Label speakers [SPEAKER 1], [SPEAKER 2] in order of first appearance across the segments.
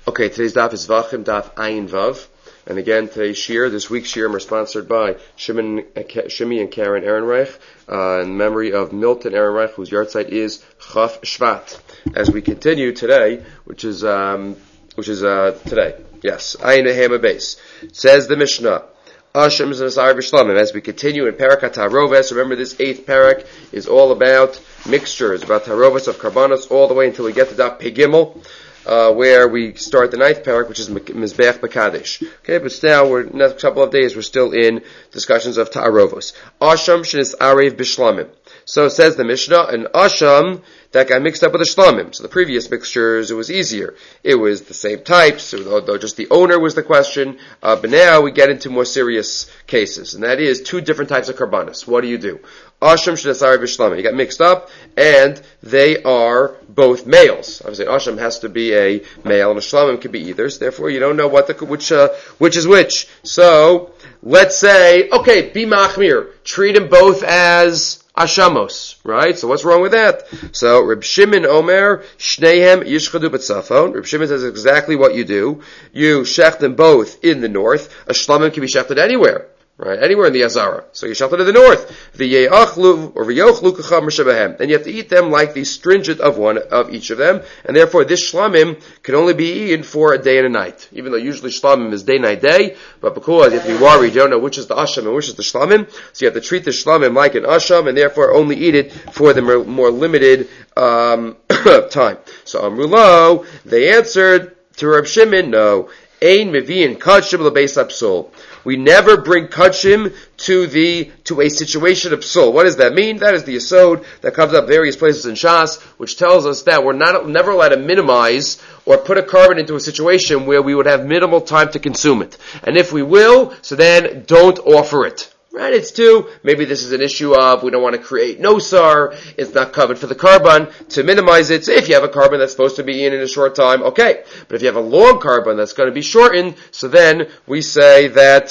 [SPEAKER 1] Okay, today's daf is Vachim Daf Ayin Vav. And again, this week's shiurim are sponsored by Shimi and Karen Ehrenreich, in memory of Milton Ehrenreich, whose yahrzeit is Chaf Shvat. As we continue today, which is today. Yes, Ayin Hema Beis. Says the Mishnah, Asham Zanasari B'Shlamim. As we continue in Parak HaTaroves, remember this 8th parak is all about mixtures, about Taroves of Karbanos, all the way until we get to Daf Pei Gimel, where we start the 9th parak, which is Mizbeach B'Kadesh. Okay, but now next couple of days we're still in discussions of Ta'arovos. Asham Shenis Arev B'Shlamim. So says the Mishnah, an Asham that got mixed up with a Shlamim. So the previous mixtures, it was easier. It was the same types, although just the owner was the question. But now we get into more serious cases, and that is 2 different types of Karbanos. What do you do? Asham Shenesari B'Shlamim. You got mixed up, and they are both males. Obviously, Asham has to be a male, and a Shlamim can be either. So therefore, you don't know which is which. So let's say, okay, be Machmir. Treat them both as Ashamos, right? So what's wrong with that? So Reb Shimon Omer, Shnehem Yishchadu B'Tzafon. Reb Shimon says exactly what you do. You shech them both in the north. A Shlamim can be shechted anywhere. Right, anywhere in the Azara. So you shechted in the north. V'ye'achlu or v'yochlu k'cham m'shabahem. And you have to eat them like the stringent of one of each of them. And therefore this shlamim can only be eaten for a day and a night. Even though usually shlamim is day, night, day. But because you have to be worried, you don't know which is the asham and which is the shlamim. So you have to treat the shlamim like an asham and therefore only eat it for the more limited, time. So Amrulo, they answered to Reb Shimon, no. Ein mevi'in kachim l'beis hapsul. We never bring kachim to a situation of psul. What does that mean? That is the yesod that comes up various places in Shas, which tells us that we're never allowed to minimize or put a carbon into a situation where we would have minimal time to consume it. And if we will, so then don't offer it. Right, it's 2. Maybe this is an issue of we don't want to create nosar. It's not covered for the carbon to minimize it. So if you have a carbon that's supposed to be in a short time, okay. But if you have a long carbon that's going to be shortened, so then we say that,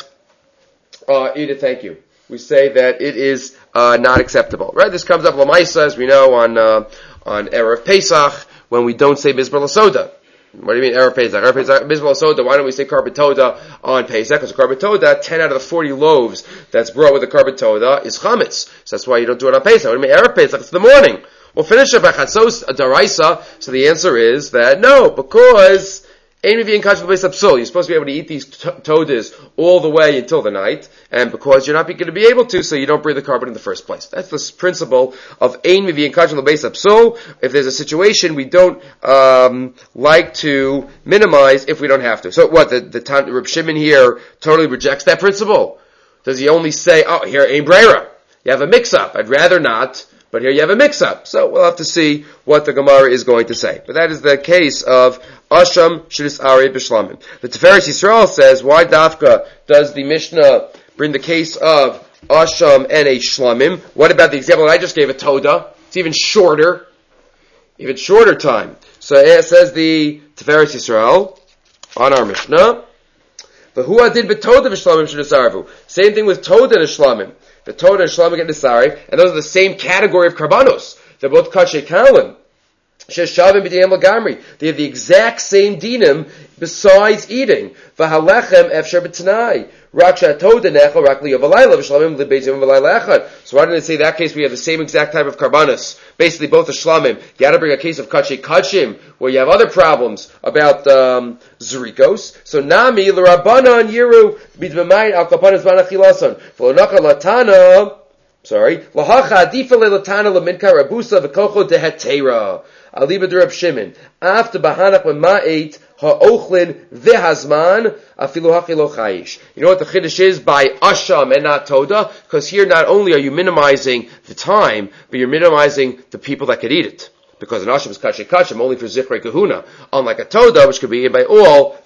[SPEAKER 1] Edith, thank you. We say that it is not acceptable. Right? This comes up Lamaisa, as we know, on Erev Pesach, when we don't say Mizbar L'Soda. What do you mean, Erev Pesach? Erev Pesach, Mizbal Soda, why don't we say Karban Toda on Pesach? Because Karban Toda, 10 out of the 40 loaves that's brought with the Karban Toda is Chametz. So that's why you don't do it on Pesach. What do you mean, Erev Pesach? It's the morning. We'll finish it by Chatzos Daraisa. So the answer is that no, because you're supposed to be able to eat these todas all the way until the night, and because you're not going to be able to, so you don't bring the carbon in the first place. That's the principle of ein mivi'in kachim l'beis hapsul. If there's a situation we don't like to minimize if we don't have to. So what? The Reb Shimon here totally rejects that principle. Does he only say, oh, here ein breira, you have a mix-up. I'd rather not. But here you have a mix-up. So we'll have to see what the Gemara is going to say. But that is the case of Asham Shidus Ari B'Shlamim. The Tiferes Yisrael says, why Dafka does the Mishnah bring the case of Asham and a Shlamim? What about the example that I just gave, a Toda? It's even shorter time. So it says the Tiferes Yisrael on our Mishnah, but who did b'Toda v'Shlamim Shidus Arvu? Same thing with Toda and Shlamim. The Toda and Shlamim get Nisari, and those are the same category of Karbanos. They're both Kachay Kalim. Sheshavim b'diyam l'gamri. They have the exact same dinim besides eating. V'halechem efsher b'tanai. Rak shatoda nechel rak liyovalayla v'shlamim libeitim v'layla echad. So why didn't it say that case we have the same exact type of Karbanos? Basically both the Shlamim. You gotta bring a case of Kachay Kachim, where you have other problems about Zerikos. So Nami l'Rabbanan Yiru b'd'mayin al kapanas b'anachilason. V'lonaka latana, lahacha adifa le'latana l'minka rabusa v'kocho dehetera. Aliba d'Reb Shimon. After bahanach b'ma'et ha'ochlin v'hazman afilu hachilo chayish. You know what the chiddush is by asham and not toda? Because here not only are you minimizing the time, but you're minimizing the people that could eat it. Because an asham is kachay kachim only for zichrei kahuna. Unlike a toda, which could be eaten by all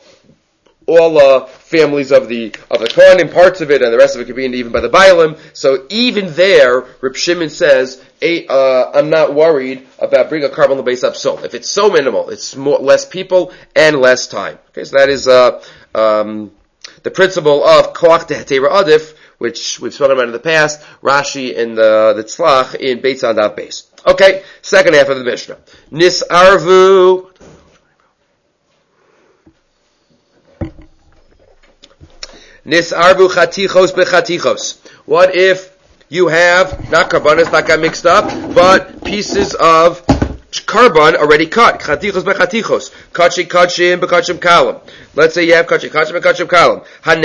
[SPEAKER 1] families of the Kohanim, parts of it, and the rest of it could be eaten even by the Bailim. So even there, Reb Shimon says, I'm not worried about bringing a carbon l'beis hapsul. If it's so minimal, it's less people and less time. Okay, so that is the principle of koach dehetera adif, which we've spoken about in the past. Rashi in the Tzlach in Beit Zandav Beis. Okay, second half of the Mishnah. Nisarvu Nisarbu chatichos bechatichos. What if you have, not karbanos that got mixed up, but pieces of carbon already cut. Chatichos bechatichos. Kachim bekachim kalam. Let's say you have kachim bekachim kalam.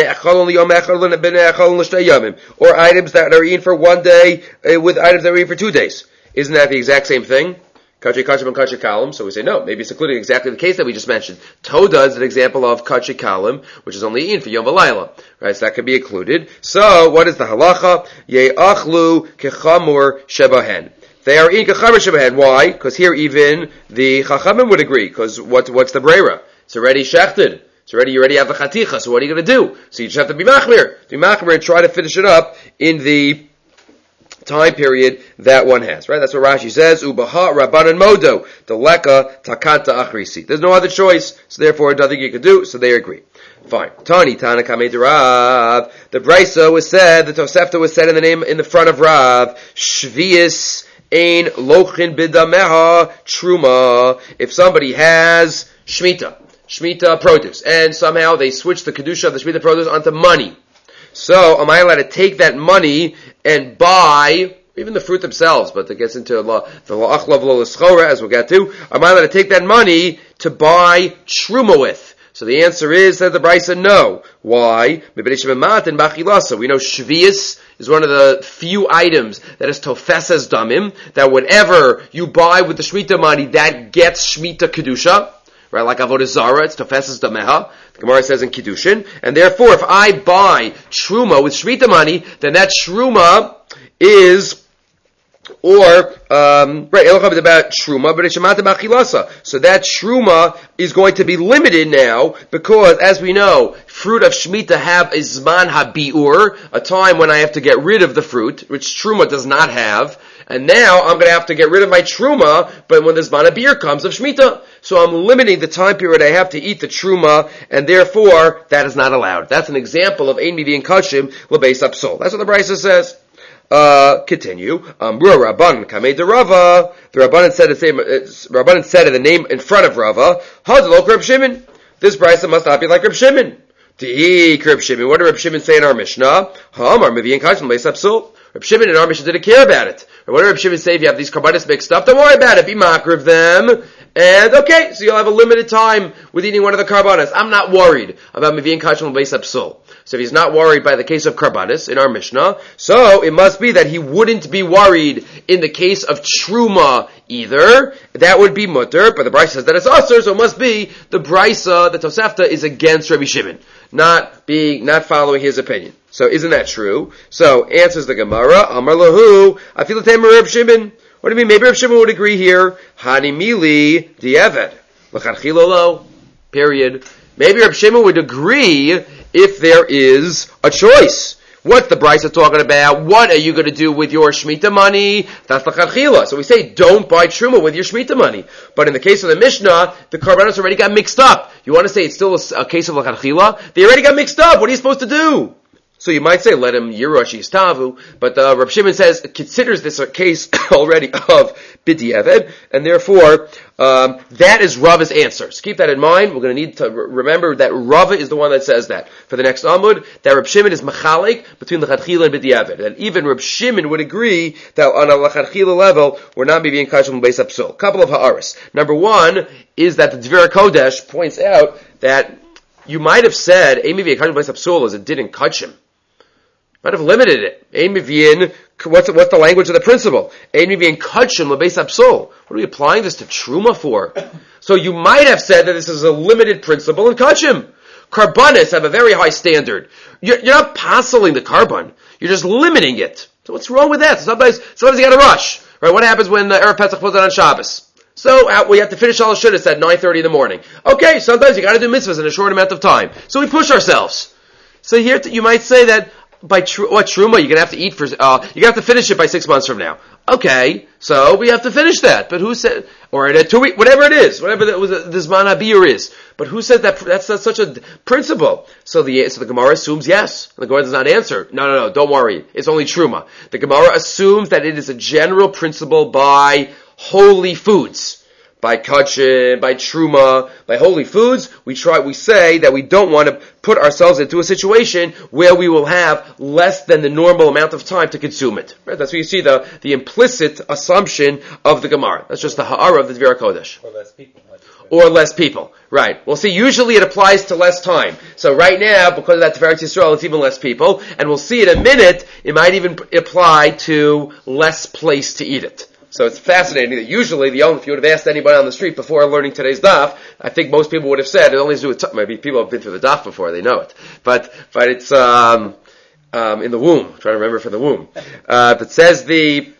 [SPEAKER 1] Or items that are eaten for one day with items that are eaten for 2 days. Isn't that the exact same thing? Kachim and kachim kalam. So we say no. Maybe it's including exactly the case that we just mentioned. Toda is an example of kachim kalam, which is only eaten for yom v'layla. Right? So that can be included. So what is the halacha? Ye'achlu kechamur shebahen. They are eating kachamur shebahen. Why? Because here even the chachamim would agree. Because what's the breira? It's already shechted. You already have the chaticha. So what are you going to do? So you just have to be machmir. And try to finish it up in the time period that one has. Right? That's what Rashi says. Ubaha rabbanan modo deleka takanta achrisi. There's no other choice. So therefore, nothing you can do. So they agree. Fine. Tani Tana Kamei Rav. The Brisa was said. The Tosefta was said in the front of Rav. Shvius ein lochin bidameha truma. If somebody has shmita produce, and somehow they switch the kedusha of the shmita produce onto money, so am I allowed to take that money and buy even the fruit themselves? But it gets into the la'achlav lo l'schora, as we'll get to. Am I allowed to take that money to buy truma with? So the answer is that the Brisa no. Why? We know shvius is one of the few items that is tofesas damim, that whatever you buy with the shmita money, that gets shmita kedusha. Right, like avodah zara, it's tofesas dameha. The Gemara says in Kiddushin, and therefore, if I buy truma with shmita money, then that truma is, right, about truma, but it's shemata b'achilasa. So that truma is going to be limited now, because as we know, fruit of shmita have a zman habiur, a time when I have to get rid of the fruit, which truma does not have. And now I'm going to have to get rid of my truma, but when the zman habiur comes of shmita, so I'm limiting the time period I have to eat the truma, and therefore that is not allowed. That's an example of ein mivi and kachim lebeis apsol. That's what the Brisa says. Continue. Rabban kamei de Rava. The Rabbanan said in the name in front of Rava. Hadlok Reb Shimon. This Brisa must not be like Reb Shimon. Reb Shimon. What did Reb Shimon say in our Mishnah? Hamar mivi and kachim lebeis apsol. Reb Shimon in our Mishnah didn't care about it. What did Reb Shimon say? If you have these karbanos mixed up, don't worry about it. Be makriv of them. And okay, so you'll have a limited time with eating one of the karbanos. I'm not worried about mivi and kachim lebeis apsol. So if he's not worried by the case of karbanos in our Mishnah, so it must be that he wouldn't be worried in the case of truma either. That would be mutter, but the Brisa says that it's usher, so it must be the Brisa, the Tosefta, is against Rabbi Shimon, not following his opinion. So isn't that true? So answers the Gemara, Amar lahu, afilu temer Reb Shimon. What do you mean? Maybe Reb Shimon would agree here. Hani mili di'eved. L'chadchila lo. Period. Maybe Reb Shimon would agree if there is a choice. What's the Brisa talking about? What are you going to do with your Shemitah money? That's the Chachila. So we say, don't buy Truma with your Shemitah money. But in the case of the Mishnah, the Karbanos already got mixed up. You want to say it's still a case of Chachila? They already got mixed up. What are you supposed to do? So you might say, let him Yirosh Yistavu, but Reb Shimon considers this a case already of B'di'eved, and therefore, that is Rava's answer. So keep that in mind. We're going to need to remember that Rava is the one that says that. For the next Amud, that Reb Shimon is Machalik between the Chadchila and B'di'eved. And even Reb Shimon would agree that on a Chadchila level, we're not being Kashim Beis Apsul. Couple of Ha'aris. Number one is that the Dvir Kodesh points out that you might have said, Amy V'Kashim Beis Apsul as it did in Kachim. Might have limited it. What's the language of the principle? What are we applying this to Truma for? So you might have said that this is a limited principle in Kachim. Karbanis have a very high standard. You're not parceling the carbon. You're just limiting it. So what's wrong with that? Sometimes you got to rush. Right? What happens when Erev Pesach falls out on Shabbos? So we have to finish all the shidduchs at 9:30 in the morning. Okay, sometimes you got to do mitzvahs in a short amount of time. So we push ourselves. So here you might say that by truma you're gonna have to eat for you're gonna have to finish it by 6 months from now. Okay, so we have to finish that. But who said, or in a 2 week, whatever it is, whatever the zman habiyur is. But who says that that's such a principle? So the Gemara assumes yes. The Gemara does not answer. No, don't worry. It's only truma. The Gemara assumes that it is a general principle by holy foods. By kachim, by truma, by holy foods, we say that we don't want to put ourselves into a situation where we will have less than the normal amount of time to consume it. Right? That's where you see the implicit assumption of the Gemara. That's just the ha'ara of the Dvir HaKodesh.
[SPEAKER 2] Or less people.
[SPEAKER 1] Or less people. Right. Well, see, usually it applies to less time. So right now, because of that Tiferes Yisrael, it's even less people. And we'll see in a minute, it might even apply to less place to eat it. So it's fascinating that usually if you would have asked anybody on the street before learning today's daf, I think most people would have said it only has to do with maybe people have been through the daf before, they know it. But it's in the womb. I'm trying to remember for the womb. But says the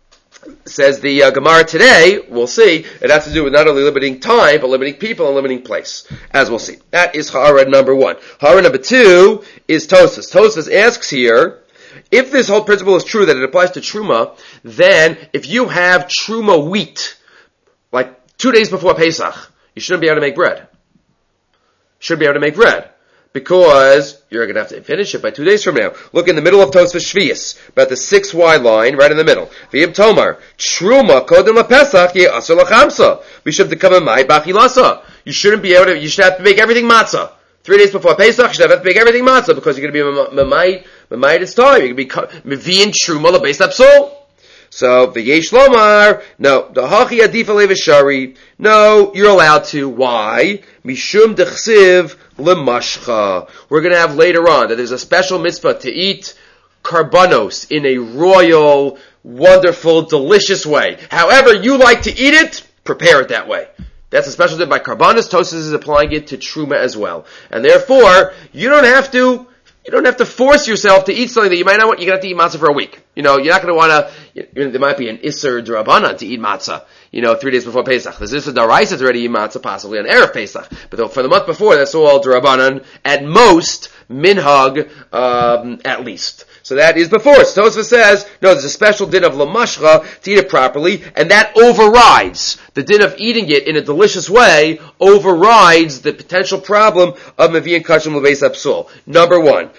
[SPEAKER 1] Gemara today, we'll see, it has to do with not only limiting time, but limiting people and limiting place, as we'll see. That is ha'ara number 1. Ha'ara number 2 is Tosfos. Tosfos asks here, if this whole principle is true, that it applies to Truma, then if you have Truma wheat, like 2 days before Pesach, you shouldn't be able to make bread. Shouldn't be able to make bread. Because you're going to have to finish it by 2 days from now. Look in the middle of Tosfos Shvius, about the 6Y line, right in the middle. V'yim Tomar, Truma kodem LaPesach ye'asur l'chamsa. We should have to come in Mai b'achilasa. You should have to make everything matzah. 3 days before Pesach, you should have to make everything matzah, because you're going to be Mamait its time. You're going to be Mevi'in Truma l'beis Apsul. So, the Yesh Lomar, no, the Hachi Adifa Leveshari, no, you're allowed to. Why? Mishum Dechsiv Lemashcha. We're going to have later on that there's a special mitzvah to eat karbanos in a royal, wonderful, delicious way. However you like to eat it, prepare it that way. That's a special tip by karbanos. Tosfos is applying it to Truma as well. And therefore, you don't have to force yourself to eat something that you might not want. You're going to have to eat matzah for a week. You're not going to want to, there might be an Isser D'Rabbanan to eat matzah, 3 days before Pesach. There's Isser D'Oraisa to already eat matzah, possibly on Erev Pesach. But for the month before, that's all D'Rabbanan, at most, minhag, at least. So that is before. So Tosfos says, no, there's a special din of lamashcha to eat it properly, and that overrides the din of eating it in a delicious way, overrides the potential problem of mevi'in kashim l'beis apsul. Number 1,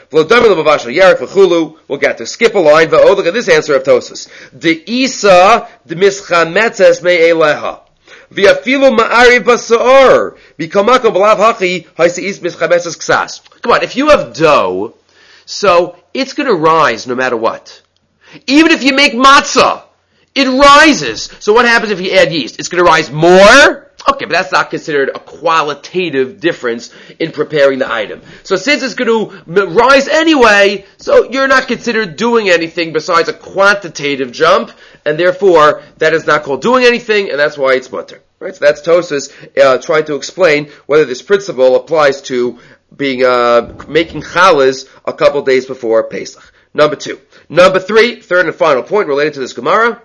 [SPEAKER 1] we'll get to skip a line, but look at this answer of Tosfos. De isa de mischametzes me'eleha. V'afilu ma'ariv basa'or. V'kamako b'lav hachi ha'isi'is mischametzes ksas. Come on, if you have dough, so it's going to rise no matter what. Even if you make matzah, it rises. So what happens if you add yeast? It's going to rise more? Okay, but that's not considered a qualitative difference in preparing the item. So since it's going to rise anyway, so you're not considered doing anything besides a quantitative jump, and therefore that is not called doing anything, and that's why it's mutter. Right? So that's Tosfos trying to explain whether this principle applies to being making challahs a couple days before Pesach. Number 2. Number 3, third and final point related to this Gemara.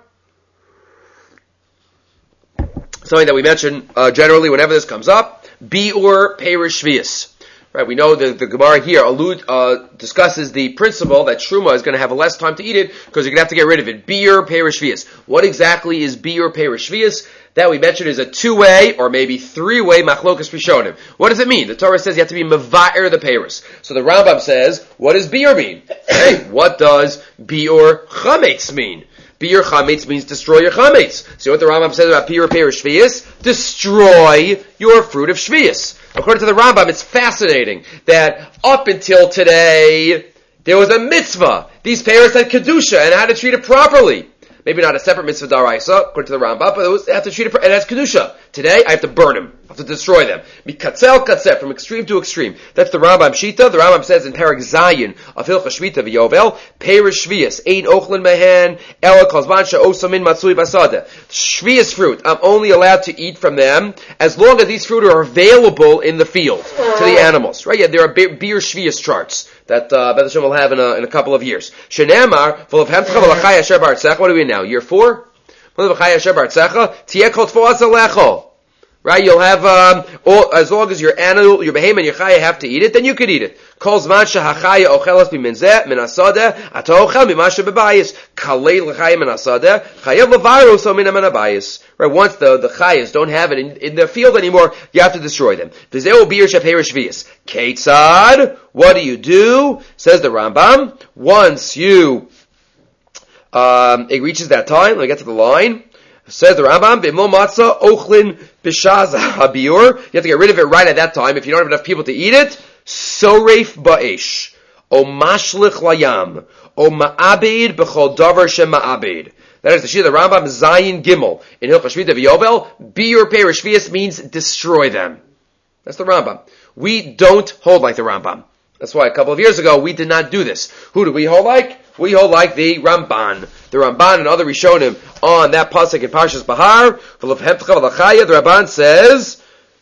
[SPEAKER 1] Something that we mention generally whenever this comes up. Bi'ur Perish Shvius. Right, we know the Gemara here discusses the principle that Truma is going to have less time to eat it because you're going to have to get rid of it. Bi'ur Perish Shvius. What exactly is Bi'ur Perish Shvius? That we mentioned is a 2-way or maybe 3-way machlokas rishonim. What does it mean? The Torah says you have to be meva'er the peiros. So the Rambam says, what does bi'ur mean? Hey, what does bi'ur chametz mean? Bi'ur chametz means destroy your chametz. See what the Rambam says about bi'ur peiros shvius? Destroy your fruit of shvius. According to the Rambam, it's fascinating that up until today, there was a mitzvah. These peiros had kedusha and how to treat it properly. Maybe not a separate mitzvah d'oraisa, according to the Rambam, but they have to treat it, and it has kedusha. Today, I have to burn them. I have to destroy them. Mikatzel katzeh, from extreme to extreme. That's the Rambam Shita. The Rambam says in Perek Zayin of Hilcha Shvita v'Yovel, Perish Shvius, Ein Ochlin Mehen, Ela Kozman She'osamin Matzui Basada. Shvius fruit, I'm only allowed to eat from them as long as these fruit are available in the field to the animals. Right? Yeah, there are beer Shvius charts that Beth Hashem will have in a couple of years. Shenemar, full of Hemtcha v'lachai asher b'artzech. What are we in now? Year 4? Right, you'll have as long as your animal, your behemoth and your chaya have to eat it, then you could eat it. Kol zman shehachaya ochelas biminzeh min asada atochel mimashe bebayis kalei l'chaya min asada chayav levaros min abayis. Right, once the chayas don't have it in the field anymore, you have to destroy them. V'zeu bir sheperish v'yis. Ketzad, what do? Says the Rambam. Once you it reaches that time, let me get to the line. Says the Rambam, B'imlo matzah ochlin b'shaz habiur. You have to get rid of it right at that time. If you don't have enough people to eat it, Soreif ba'esh, o mashlich layam, o ma'abed b'chol davar shem ma'abed. That is the Shir, the Rambam Zayin Gimel in Hilchos Shmita V'Yovel. Biur Peirush Shvius means destroy them. That's the Rambam. We don't hold like the Rambam. That's why a couple of years ago we did not do this. Who do we hold like? We hold like the Ramban. The Ramban and other Rishonim on that pasuk in Parshas Bahar. The Ramban says,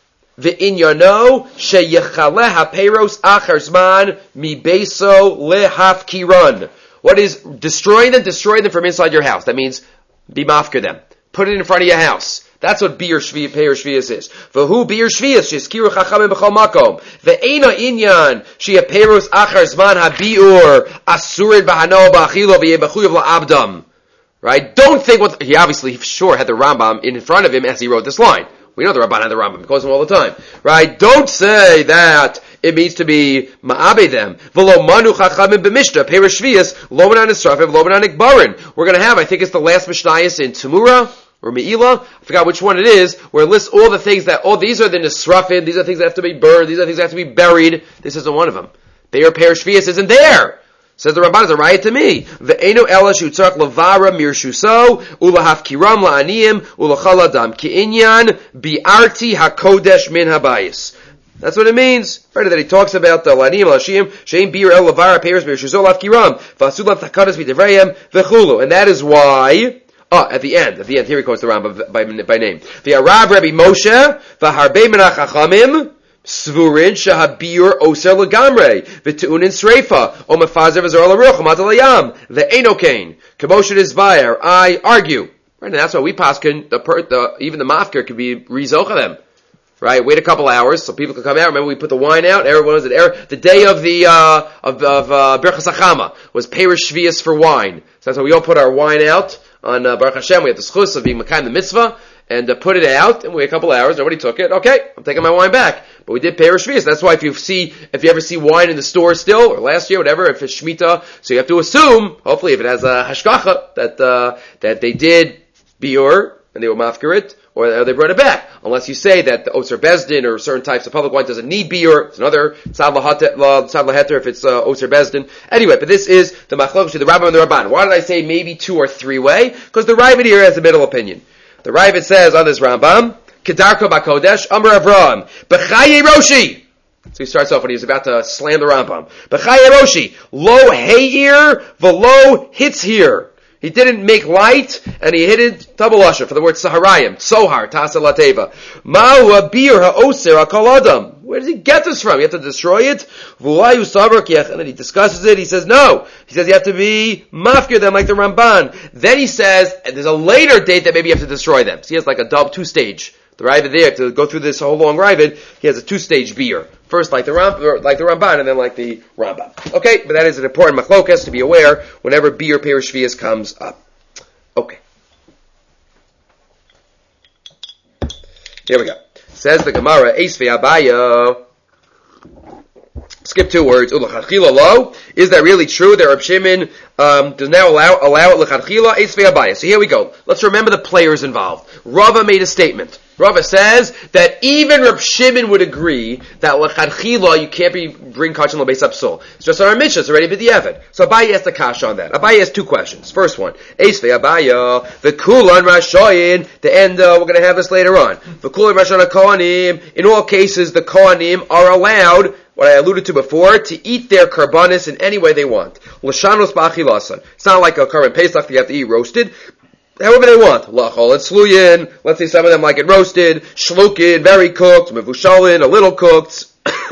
[SPEAKER 1] V'inyano sheyechaleh ha'peiros achar zman mi beiso lehafkiran. What is destroying them? Destroy them from inside your house. That means be mafker them. Put it in front of your house. That's what Biur Shvius is. V'hu Biur Shvius sheskiru chachamim b'chol makom. Ve'ena inyan sheyaperos achar zman habiur asurid b'hano b'achilo v'yebechuyev la'abdam. Right? Don't think what he obviously sure had the Rambam in front of him as he wrote this line. We know the Ramban had the Rambam. He quotes him all the time. Right? Don't say that it means to be ma'abe them. V'lo manu chachamim b'mishta perush shvius lo menan esrafim lo menan ikbarin. We're going to have, I think it's the last mishnayos in Tumura or Me'ilah. I forgot which one it is, where it lists all the things that, these are the nisrafim, these are things that have to be burned, these are things that have to be buried. This isn't one of them. Perush shvius isn't there. Says the Ramban, is a riot to me. Ve'eno ela shutzarach lavara mirshuso ulahafkiram la'aniyim ulachaladam ki'inyan bi'arti hakodesh min habayis. That's what it means. Right, that he talks about the la'aniyim la'ashim she'im bir el lavara peiros mirshuso la'afkiram v'asulam takadas v'devrayim v'chulu. And that is why, at the end, here he quotes the Rambam by name. V'arav Rabbi Moshe v'harbei menach chachamim Svurin shahabir oser legamre v'tu'unin sreifa o mefazer v'zor l'ruch o matal hayam ve'enokain k'moshen isvayer. I argue, right? And that's why we paskin even the mafker could be rizocha them, right? Wait a couple hours so people can come out. Remember we put the wine out. Everyone was at the day of the Birchas Hachama was Perush Shvius for wine. So that's why we all put our wine out on Baruch Hashem. We had the schus of being Mekayim the mitzvah. And put it out, and wait a couple hours, nobody took it. Okay, I'm taking my wine back. But we did Perush Shvius. That's why if you ever see wine in the store still, or last year, whatever, if it's Shemitah, so you have to assume, hopefully if it has a hashgacha, that they did biur, and they will mafker it, or they brought it back. Unless you say that the Oser Bezdin, or certain types of public wine doesn't need biur, it's another Tzad Laheter if it's Oser Bezdin. Anyway, but this is the Machlokes, the Rambam and the Ramban. Why did I say maybe 2 or 3 way? Because the Ravid here has a middle opinion. The Ravid says on this Rambam, Kedarko Bakodesh, Amr Avraham, B'chaye Roshi. So he starts off when he's about to slam the Rambam. B'chaye Roshi, lo heir, v'lo hits here. He didn't make light, and he hit it double usher for the word Saharayim, Sohar, Tasa Lateva. Ma'u abir ha'oser ha'kol adam. Where does he get this from? You have to destroy it? And then he discusses it. He says, no. He says you have to be mafkir them like the Ramban. Then he says, and there's a later date that maybe you have to destroy them. So he has like a 2-stage. The Ravid there, to go through this whole long Ravid, he has a 2-stage beer. First like the Ramban, and then like the Rambam. Okay, but that is an important machlokas to be aware whenever beer Perush Shvius comes up. Okay. Here we go. Says the Gemara, Eisvei Abaya. Skip 2 words. Ulachachila lo. Is that really true that Reb Shimon does now allow it l'chachila? Eisvei Abaya. So here we go. Let's remember the players involved. Rava made a statement. Rava says that even Reb Shimon would agree that l'chachila you can't bring kachin l'beis hapsul. It's just on our Mishnah. It's already b'diavad. So Abaya asked the kasha on that. Abaya has 2 questions. First one, Eisvei Abaya, the kulan rashoyin. The end. We're going to have this later on. The kulan rashoyin kohanim. In all cases, the kohanim are allowed, what I alluded to before, to eat their karbanis in any way they want. L'shanos ba'achilasan. It's not like a karban pesach that you have to eat roasted. However they want. Lachol and sluyin. Let's say some of them like it roasted. Shlukin, very cooked. Mevushalin, a little cooked.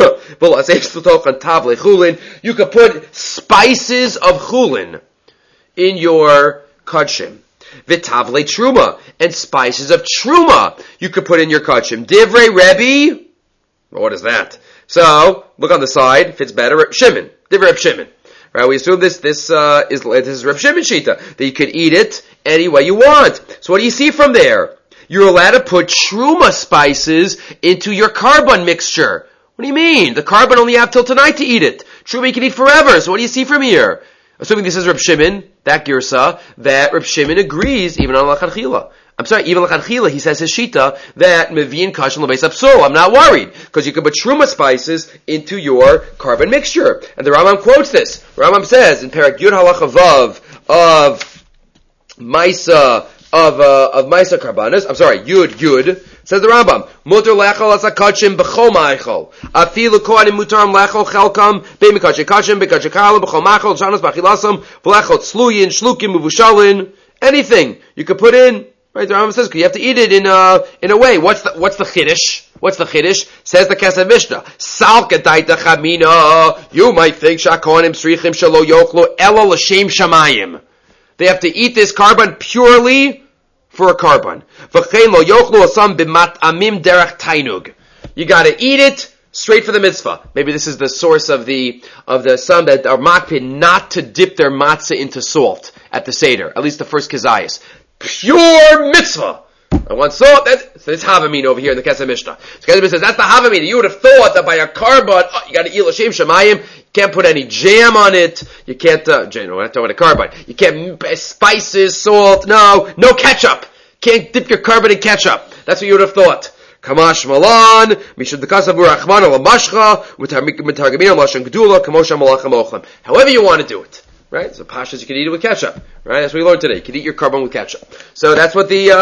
[SPEAKER 1] You could put spices of chulin in your kachim. V'tavle truma. And spices of truma you could put in your kachim. Divrei Rebbe. What is that? So, look on the side, fits better. Reb Shimon. Divrei Reb Shimon. Right, we assume this is Reb Shimon Shita, that you could eat it any way you want. So what do you see from there? You're allowed to put truma spices into your carbon mixture. What do you mean? The carbon only have till tonight to eat it. Truma you can eat forever. So what do you see from here? Assuming this is Reb Shimon, that girsa, that Reb Shimon agrees even on L'chadchila. I'm sorry, even L'chadchila, he says his shita, that Mevi'in Kashan L'beis Apsul. I'm not worried, because you could put Truma spices into your carbon mixture. And the Rambam quotes this. The Rambam says, in Perek Yud Halacha Vav, of Maisa Karbanas, I'm sorry, Yud, says the Rambam, Mutar lechol as hakachim b'chol ma'echol. Afilu kohanim mutaram lechol chelkam, be'mikachem kachim, be'kachem kalim, b'chol ma'echol, shanos b'achilasam, v'lechol tzluyin, shlukim, uvushalin, anything you could put in. Right, the Rambam says you have to eat it in a way. What's the chiddush? What's the chiddush? Says the Kesef Mishnah. Sal kadaita chamina. You might think shakonim srichim shelo yochlu elo l'shem shamayim. They have to eat this carbon purely for a carbon. V'chein lo yochlu asam b'mat amim derech tainug. You got to eat it straight for the mitzvah. Maybe this is the source of the some that are makpid not to dip their matzah into salt at the seder. At least the first kizayis. Pure mitzvah. I want salt. That's Havamin over here in the Kesef Mishnah. So Kesef says that's the Havamin. You would have thought that by a carbon, you got to eat l'shem shamayim. You can't put any jam on it. You can't. We're not talking about a carbon. You can't spices, salt. No ketchup. Can't dip your carbon in ketchup. That's what you would have thought. Kamash malan mishad dekasavu rachman al mashcha mitargamin al lashon gedula kamosha malacham ochlam. However you want to do it. Right? So pashas you can eat it with ketchup. Right? That's what we learned today. You can eat your carbon with ketchup. So that's what the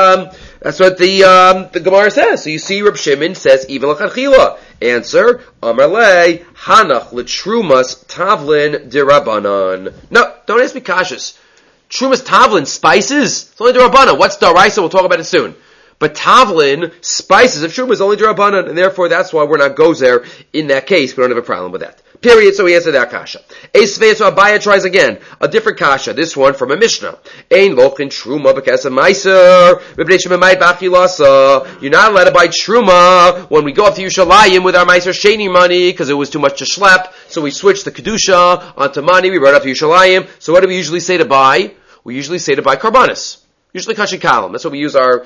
[SPEAKER 1] Gemara says. So you see Reb Shimon says even l'chadchila. Answer, Amarle, Hanach l'trumas tavlin dirabanan. No, don't ask me kashas. Trumas tavlin, spices, it's only dirabanan. What's daraisa? We'll talk about it soon. But tavlin, spices of truma is only dirabanan, and therefore that's why we're not gozer in that case. We don't have a problem with that. Period. So he answered that kasha. Esvei, so Abaya tries again. A different kasha. This one from a Mishnah. Ein lochin truma b'kesa meiser. B'bnei shememait b'achilasa. You're not allowed to buy truma when we go up to Yerushalayim with our meiser sheni money because it was too much to schlep. So we switched the kedusha onto money. We brought up to Yerushalayim. So what do we usually say to buy? We usually say to buy karbanis. Usually kashi kalam. That's what we use our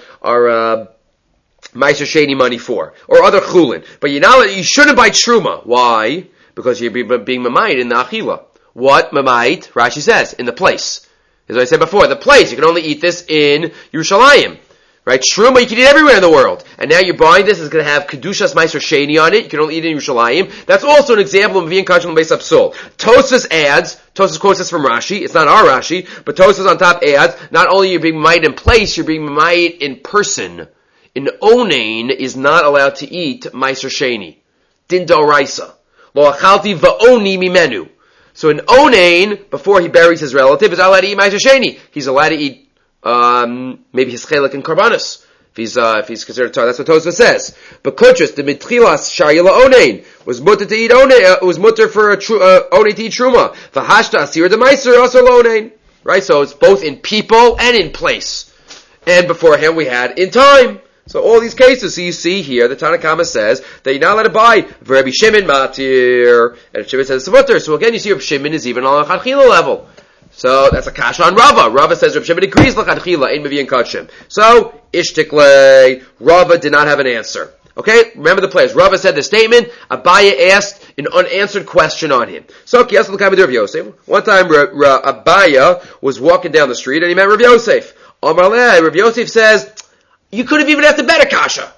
[SPEAKER 1] meiser sheni money for, or other chulin. But you shouldn't buy truma. Why? Because you're being mamayit in the achila. What mamayit? Rashi says, in the place. As I said before, the place. You can only eat this in Yerushalayim. Right? Truma you can eat everywhere in the world. And now you're buying this, it's going to have Kedushas Meiser Sheni on it. You can only eat it in Yerushalayim. That's also an example of Mevi'in Kashan L'beis Apsul. Tosfos quotes this from Rashi. It's not our Rashi, but Tosfos on top adds, not only are you being mamayit in place, you're being mamayit in person. An onain is not allowed to eat Meiser Sheni. Din d'oraisa. Lo achalti va'oni mimenu. So an onain, before he buries his relative, is allowed to eat meiser sheni. He's allowed to eat, maybe his chelek and karbanis. If he's considered a tar. That's what Tosfos says. But Kutchus, the mitchilas shayila onain, was mutter to eat onain, was mutter for onain to eat truma. V'hashta asir de meiser also onain. Right? So it's both in people and in place. And beforehand we had in time. So all these cases, so you see here, the Tanna Kama says that you're not allowed to buy Rabbi Shimon matir, and Shimon says it's mutter. So again, you see Rabbi Shimon is even on a chadchila level. So that's a kasha on Rava. Rava says Rabbi Shimon agrees l'chadchila in Mevi'in Kachim. So ishtiklei, Rava did not have an answer. Okay, remember the place. Rava said the statement. Abaya asked an unanswered question on him. So Kiyas l'kayim Rav Yosef. One time Abaya was walking down the street and he met Rav Yosef. Amar lei, Rav Yosef says, you could have even asked a better kasha.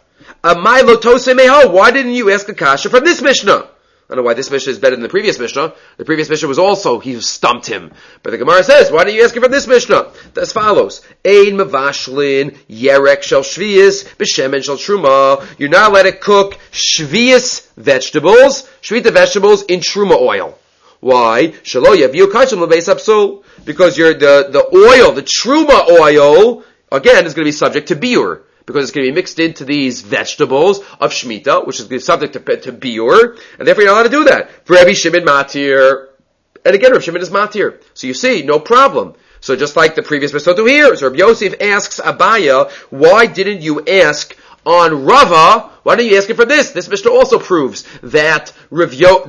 [SPEAKER 1] Why didn't you ask a kasha from this Mishnah? I don't know why this Mishnah is better than the previous Mishnah. The previous Mishnah was also, he stumped him. But the Gemara says, why didn't you ask it from this Mishnah? As follows. Ein mavashlin yerek shel shviyas b'shemen shel truma. You're not allowed to cook shviyas vegetables, shvita vegetables in truma oil. Why? Shelo yaviu kachim l'beis apsul. Because the oil, the truma oil, again, is going to be subject to biur, because it's going to be mixed into these vegetables of Shemitah, which is going to be subject to biur, and therefore you're not allowed to do that. For Rabbi Shimon matir, and again, Rabbi Shimon is matir. So you see, no problem. So just like the previous Mesotu here, so Rabbi Yosef asks Abaya, why didn't you ask on Rava? Why don't you ask it for this? This Mishnah also proves that Rav Shimon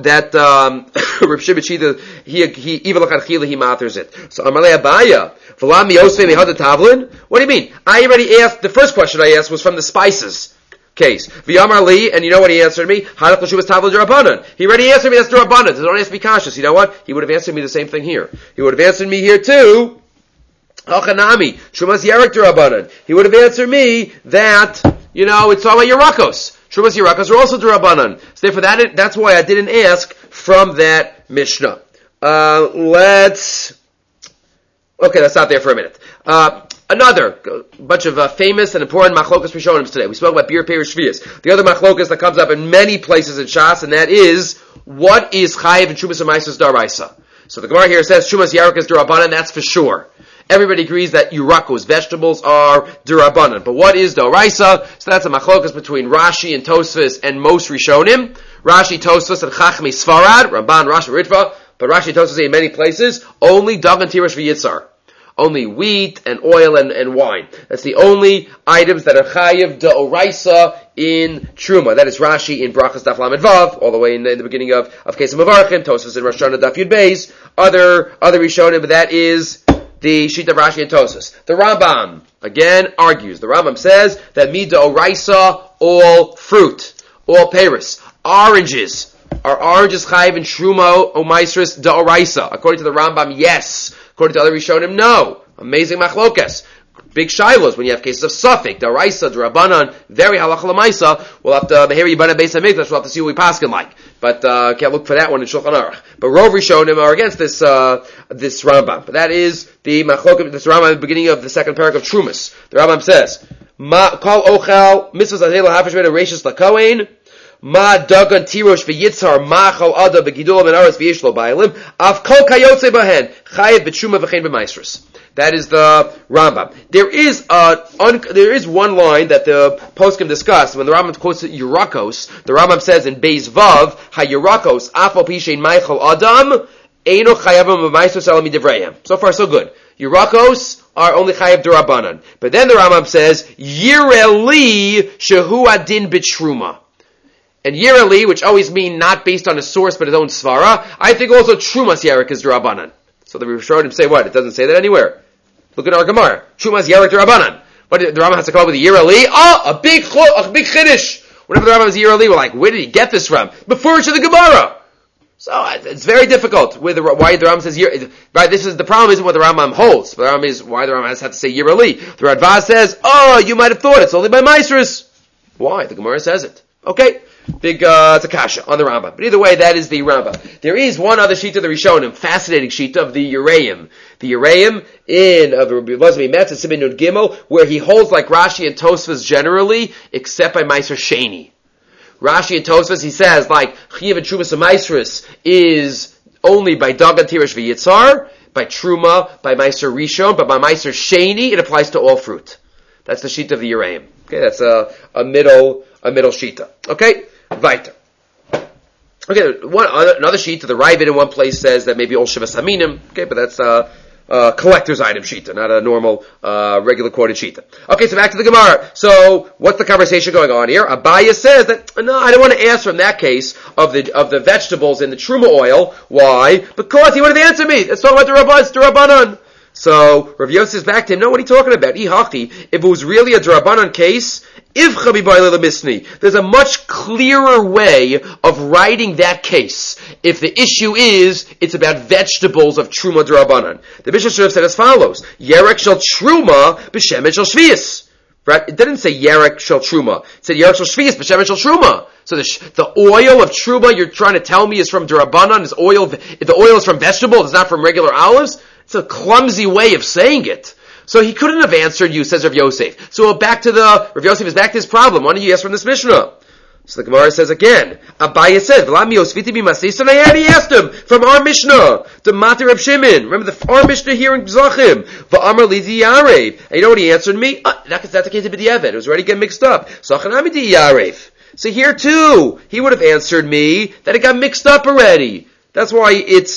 [SPEAKER 1] he even l'chadchila he matters it. So Amalei Abaya, v'lam Yosef mehad tavlin. What do you mean? I already asked. The first question I asked was from the spices. case. V'yamar li, and you know what he answered me? Hanach l'shuvas tavla d'Rabbanan. He already answered me, that's d'Rabbanan. So don't ask me cautious. You know what? He would have answered me the same thing here. He would have answered me here too. Hachanami, shumas yerek d'Rabbanan. He would have answered me that, it's all about Yerakos. Shumas Yerakos are also d'Rabbanan. So therefore that's why I didn't ask from that Mishnah. Let's stop there for a minute. Another bunch of famous and important machlokas rishonim today. We spoke about Bir Pei Shvius. The other machlokas that comes up in many places in Shas, and that is, what is chayiv and Shumas Amaisas Daraisa? So the Gemara here says Shumas Yerakos is d'Rabbanan, that's for sure. Everybody agrees that Yerakos, vegetables, are d'Rabbanan. But what is Daraisa? So that's a machlokas between Rashi and Tosfos and most rishonim. Rashi, Tosfos, and Chachmei Sfarad, Ramban, Rashi, Ritva. But Rashi and Tosfos say in many places, only Dagan, Tirish, v'Yitzar. Only wheat and oil and wine. That's the only items that are chayiv d'oraisa in Truma. That is Rashi in Brachas Daf Lamed Vav, all the way in the beginning of Kesem Mevarchim, Tosfos in Rosh Hashanah Daf Yud Beis, other Rishonim, but that is the sheet of Rashi and Tosfos. The Rambam, again, argues. The Rambam says that mi d'oraisa, all fruit, all peiros. Oranges. Are oranges chayiv in Truma o Maisris d'oraisa? According to the Rambam, yes. According to other Rishonim, no. Amazing machlokas. Big shilos when you have cases of Suffolk, d'oraisa, d'Rabbanan, very halacha l'maisa. We'll have to Meheri Yibana Beis HaMikdash. We'll have to see what we paskin like, but can't look for that one in Shulchan Aruch. But Rov Rishonim are against this Rambam. But that is the machlokas. This Rambam at the beginning of the second parak of Trumas. The Rambam says, "Kol ochel mitzvahs adela hafish ben reishis lakohen." Ma dagan tirosh v'yitzhar machal ada v'gidul ben aras v'yishlo ba'alim av kol kayotze bahen chayev b'tshuma v'chein b'maisrus. That is the Rambam. There is one line that the poskim discuss when the Rambam quotes Yerakos. The Rambam says in Beis Vav ha-Yerakos afal pishein maichal adam eino chayavim b'maisrus elam midivreihem. So far so good. Yerakos are only chayav d'Rabbanan. But then the Rambam says Yireli shehu adin b'truma. And Yireli, which always mean not based on a source but his own svara, I think also Trumas Yerek is d'Rabbanan. So the Rishonim say what? It doesn't say that anywhere. Look at our Gemara. Trumas Yerek d'Rabbanan. What did the Rambam has to come up with a Yireli? A big chiddush. Whenever the Rambam is Yireli, we're like, where did he get this from? Before it's in the Gemara. So it's very difficult why the Rambam says Yireli. Right, the problem isn't what the Rambam holds. The Rambam is why the Rambam has had to say Yireli. The Radvaz says, you might have thought it's only by Maisrus. Why? The Gemara says it. Okay. Big, it's a kasha on the Rambam. But either way, that is the Rambam. There is one other sheet of the Rishonim, fascinating sheet of the Yereim. The Yereim in Rabbi Elazar Metz and Siman Nun Gimel, where he holds like Rashi and Tosfos generally, except by Meiser Sheni. Rashi and Tosfos, he says, like, Chiyav and Trumas and Maisrus is only by Dagan Tirish v'Yitzar, by Truma, by Meiser Rishon, but by Meiser Sheni, it applies to all fruit. That's the sheet of the Yereim. Okay, that's a middle shita. Okay? Weiter. Okay, another sheet to the Ravid in one place says that maybe all Shivas Aminim. Okay, but that's collector's item shita, not a normal regular quoted shita. Okay, so back to the Gemara. So what's the conversation going on here? Abaya says that no, I don't want to answer in that case of the vegetables in the truma oil. Why? Because he would have answered me. Let's talk about the Rabbanan. So Rav Yosef says back to him, no, what are you talking about? If it was really a D'Rabbanan case, there's a much clearer way of writing that case. If the issue is, it's about vegetables of Truma D'Rabbanan. The Mishnah should have said as follows, Yerek shel Truma b'shemen shel Shvius. Right? It didn't say Yerek shel Truma. It said Yerek shel Shvius b'shemen shel Truma. So the oil of Truma you're trying to tell me is from D'Rabbanan, if the oil is from vegetables, it's not from regular olives? It's a clumsy way of saying it. So he couldn't have answered you, says Rav Yosef. So Rav Yosef is back to his problem. Why don't you ask from this Mishnah? So the Gemara says again, Abaya says, I already asked him from our Mishnah, the Matir Reb Shimon. Remember our Mishnah here in Zachim. V'amar li diyarev. And you know what he answered me? That's the case of B'diavad. It was already getting mixed up. So here too, he would have answered me that it got mixed up already. That's why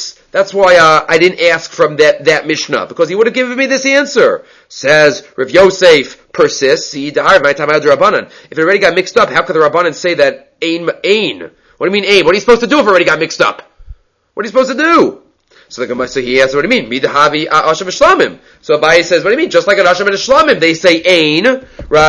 [SPEAKER 1] I didn't ask from that Mishnah, because he would have given me this answer. Says Rav Yosef persists. If it already got mixed up, how could the Rabbanan say that ein? What do you mean ein? What are you supposed to do if it already got mixed up? What are you supposed to do? So he asks, what do you mean? Midahavi asham shlamim. So Abaye says, what do you mean? Just like an asham and a shlamim, they say ein, right?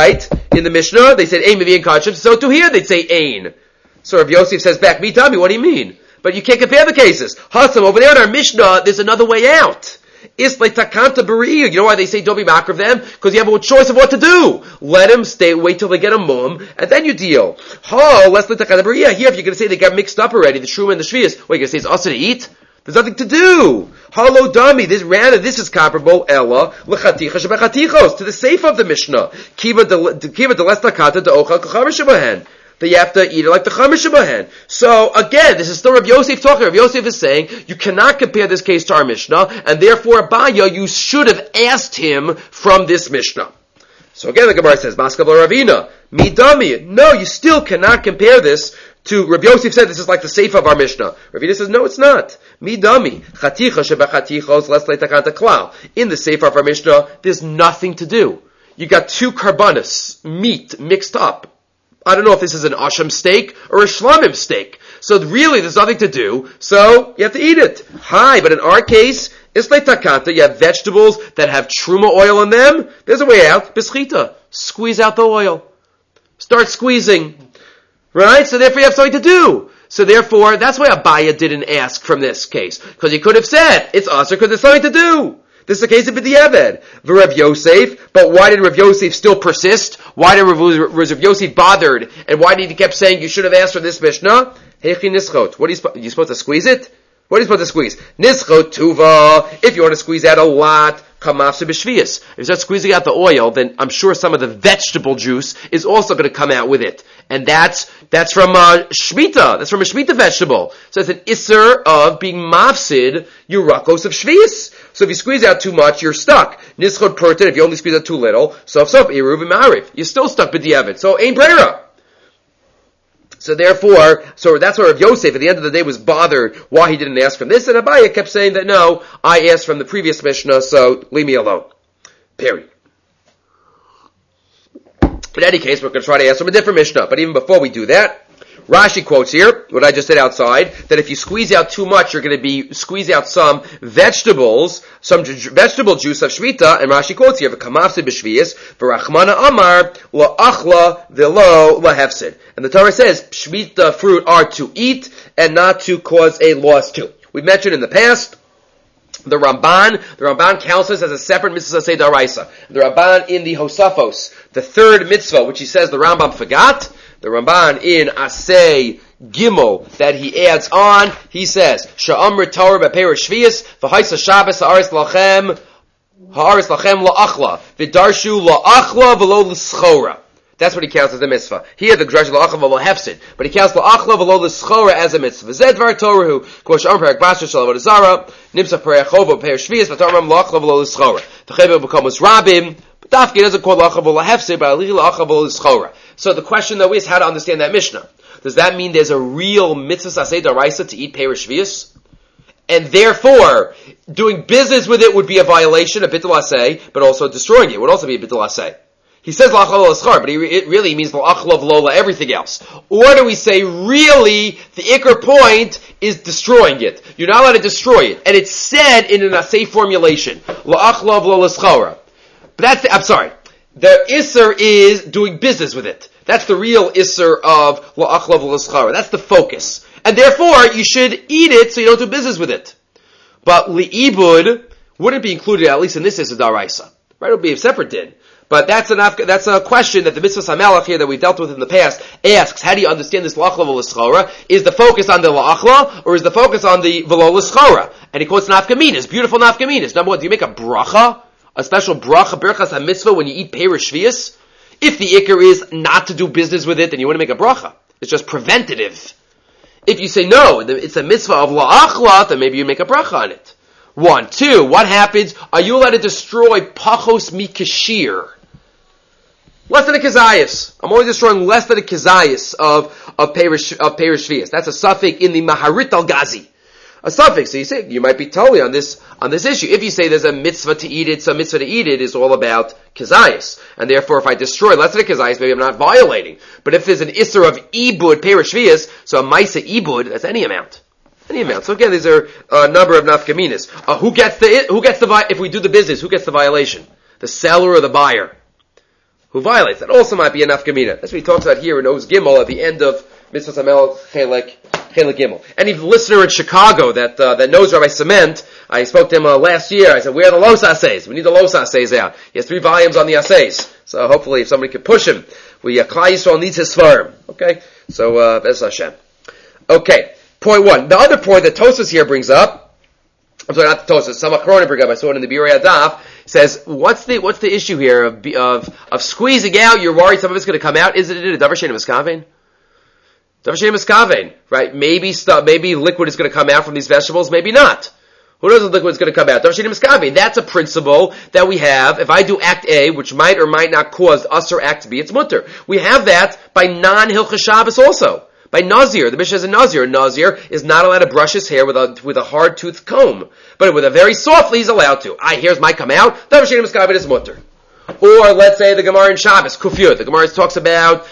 [SPEAKER 1] In the Mishnah, they said Ein Mevi'in Kachim, so to here they'd say Ein. So Rav Yosef says back, me, Tommy, what do you mean? But you can't compare the cases. Hassam, over there in our Mishnah, there's another way out. It's like Takanta Bariya. You know why they say don't be mock of them? Because you have a choice of what to do. Let them wait till they get a mum, and then you deal. Less like Takanta Bariya. Here, if you're going to say they got mixed up already, the Shuma and the Shvius, what, you're going to say it's also to eat? There's nothing to do. Halo dummy. This is comparable. Ella l'chaticha shebechatichos to the safe of the Mishnah. Kiva de less takata de ochal k'chamer shebahen. That you have to eat it like the chamer shebahen. So again, this is still Rav Yosef talking. Rav Yosef is saying you cannot compare this case to our Mishnah, and therefore Abaya, you should have asked him from this Mishnah. So again, the Gemara says, Maskav Ravina, midami. No, you still cannot compare this to Rav Yosef said this is like the seif of our Mishnah. Ravina says, no, it's not. Midami. Chaticha shebechatichos less leitakanta klal. In the seif of our Mishnah, there's nothing to do. You got two karbanis, meat, mixed up. I don't know if this is an asham steak or a shlamim steak. So really, there's nothing to do. So you have to eat it. But in our case, it's like takanta. You have vegetables that have truma oil in them. There's a way out. Beschita. Squeeze out the oil. Start squeezing. Right? So therefore you have something to do. So therefore, that's why Abaya didn't ask from this case. Because he could have said, it's usher because there's something to do. This is the case of B'diavad. Rav Yosef, but why did Rav Yosef still persist? Why did Rav Yosef bothered? And why did he keep saying you should have asked for this Mishnah? Hechi nischot. What are you supposed to squeeze it? What are you supposed to squeeze? Nischot tuva. If you want to squeeze out a lot, kamafse b'shvius. If you start squeezing out the oil, then I'm sure some of the vegetable juice is also going to come out with it. And that's from shmita. That's from a shmita vegetable. So it's an isser of being mafsid yurakos of shvius. So if you squeeze out too much, you're stuck. Nischot pertin, if you only squeeze out too little, sof iruv ma'arif. You're still stuck b'diavad. So ain't brera. So therefore, that's why Rav Yosef at the end of the day was bothered why he didn't ask from this, and Abaya kept saying that no, I asked from the previous Mishnah, so leave me alone. Period. In any case, we're going to try to ask from a different Mishnah, but even before we do that, Rashi quotes here, what I just said outside, that if you squeeze out too much, you're going to be squeeze out some vegetables, some vegetable juice of Shmita, and Rashi quotes here, v'kamafsid b'shviyas, v'rachmana amar, la'achla v'lo lahefsid. And the Torah says, Shmita fruit are to eat, and not to cause a loss to. We've mentioned in the past, the Ramban counts this as a separate mitzvah say daraisa. The Ramban in the Hosafos, the third mitzvah, which he says the Rambam forgot, the Ramban in Asay Gimel that he adds on, he says, Sha'amr Torah b'peir shviyas, v'haisa Shabbos ha'aris lachem la'achla, v'darshu la'achla v'lo l'schora. That's what he counts as a mitzvah. Here the Drash la'achla v'lo hefsid, but he counts la'achla v'lo l'schora as a mitzvah. Zed var Torahu, k'vosh am perak basher shalav zara, nimsa perak chova b'peir shviyas, v'taramam la'achla v'lo l'schora. V'chever b'komos rabim, but Dafki doesn't call la'achla v'lo hefsid, but alihi la'achla v'lo l'schora. So the question though is how to understand that Mishnah. Does that mean there's a real mitzvah saseh daraisa to eat peir shviyas? And therefore, doing business with it would be a violation, a bittul aseh, but also destroying it would also be a bittul aseh. He says la'achla l'schar, but it really means la'achla v'lola everything else. Or do we say really the ikar point is destroying it? You're not allowed to destroy it. And it's said in an aseh formulation. La'achla v'lola l'schara. But the isser is doing business with it. That's the real isser of la'achla v'lola. That's the focus. And therefore, you should eat it so you don't do business with it. But li'ibud wouldn't be included, at least in this isser daraisa. Right? It would be a separate din. But that's a question that the mitzvah samelach here that we dealt with in the past asks. How do you understand this la'achla v'lola? Is the focus on the la'achla, or is the focus on the v'lola? And he quotes nafkaminas, beautiful nafkaminas. Number one, do you make a bracha? A special bracha, berachas ha-mitzvah, when you eat peir shviyas? If the ikar is not to do business with it, then you want to make a bracha. It's just preventative. If you say no, it's a mitzvah of la'achla, then maybe you make a bracha on it. 1. 2, what happens? Are you allowed to destroy pachos mikashir? Less than a kizayis. I'm only destroying less than a kizayis of peir shviyas. That's a suffix in the Maharit al-Gazi. A suffix. So you say, you might be totally on this issue. If you say there's a mitzvah to eat it, so a mitzvah to eat it is all about kizayis. And therefore, if I destroy less than a kizayis, maybe I'm not violating. But if there's an isser of ibud, peir shviyas, so a maisa ibud, that's any amount. Any amount. So again, these are a number of nafkaminas. If we do the business, who gets the violation? The seller or the buyer? who violates. That also might be a nafkamina. That's what he talks about here in Oz Gimel at the end of Mitzvah Hamel Chelek Gimel. Any listener in Chicago that knows Rabbi Cement, I spoke to him last year. I said, where are the Los Assays? We need the Los Assays out. He has 3 volumes on the Assays. So hopefully if somebody could push him, Klal Yisrael needs his Svarim. Okay? So, Bez Hashem. Okay. Point 1. The other point that Tosfos here brings up, I'm sorry, not the Tosfos, some Achrona bring up, I saw it in the Birei Adaf, says, what's the issue here of squeezing out? You're worried some of it's going to come out. Is it a Davar Shein Miskavein? Davar Shein Miskavein, right? Maybe liquid is going to come out from these vegetables, maybe not. Who knows if liquid is going to come out? Davar Shein Miskavein. That's a principle that we have. If I do Act A, which might or might not cause us or Act B, it's mutter. We have that by non-Hilchos Shabbos also. By Nazir, the Mishnah is a Nazir. A Nazir is not allowed to brush his hair with a hard-toothed comb. But with a very softly, he's allowed to. Hairs might come out. Davar Shein Miskavein is mutter. Or, let's say, the Gemara in Shabbos, Kufyud. The Gemara talks about,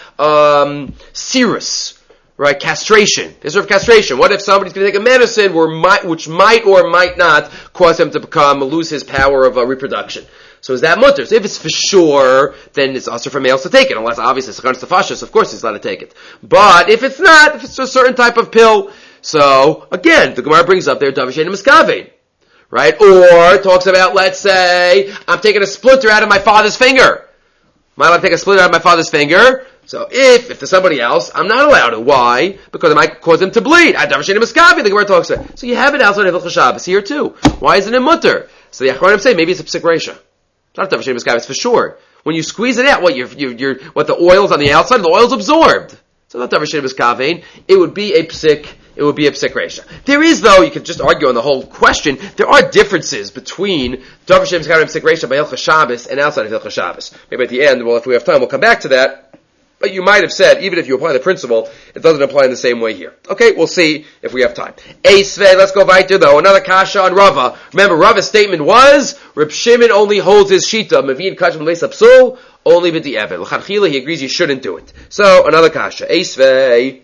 [SPEAKER 1] serous. Right, castration. This sort of castration. What if somebody's going to take a medicine which might or might not cause him to lose his power of reproduction? So is that mutter? So if it's for sure, then it's also for males to take it. Unless obviously it's against the fashis, of course he's allowed to take it. But if it's not, if it's a certain type of pill, so again, the Gemara brings up there Davar Shein Miskavein. Right? Or talks about, let's say, I'm taking a splinter out of my father's finger. Am I allowed to take a splinter out of my father's finger? So if there's somebody else, I'm not allowed to. Why? Because it might cause him to bleed. Davar Shein Miskavein, the Gemara talks about. So you have it outside of Hilchos Shabbos here too. Why isn't it mutter? So the Achronim say maybe it's a psik reisha. It's not Davar Shein Miskavein, it's for sure. When you squeeze it out, what the oil's on the outside, the oil's absorbed. So not Davar Shein Miskavein. It would be a psik reisha. There is, though, you could just argue on the whole question, there are differences between Davar Shein Miskavein and psik reisha by Hilchos Shabbos and outside of Hilchos Shabbos. Maybe at the end, well, if we have time, we'll come back to that. But you might have said, even if you apply the principle, it doesn't apply in the same way here. Okay, we'll see if we have time. Eisvei, let's go weiter though. Another kasha on Rava. Remember, Rava's statement was, Reb Shimon only holds his shita, Mavin kachim leis apsul, only b'di'evet. L'chadchila, he agrees you shouldn't do it. So, another kasha. Eisvei.